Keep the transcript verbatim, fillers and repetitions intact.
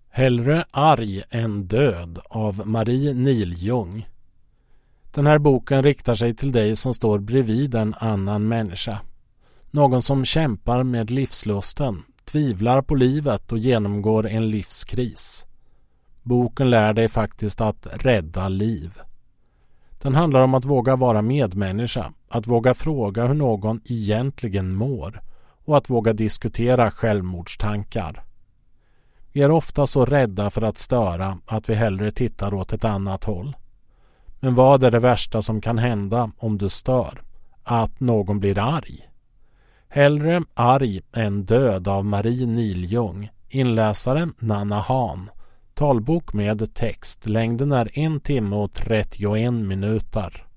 Hellre arg än död av Marie Niljung. Den här boken riktar sig till dig som står bredvid en annan människa. Någon som kämpar med livslusten, tvivlar på livet och genomgår en livskris. Boken lär dig faktiskt att rädda liv. Den handlar om att våga vara medmänniska, att våga fråga hur någon egentligen mår och att våga diskutera självmordstankar. Vi är ofta så rädda för att störa att vi hellre tittar åt ett annat håll. Men vad är det värsta som kan hända om du stör? Att någon blir arg. Hellre arg än död av Marie Niljung. Inläsare Nanna Hahn. Talbok med text. Längden är en timme och trettioen minuter.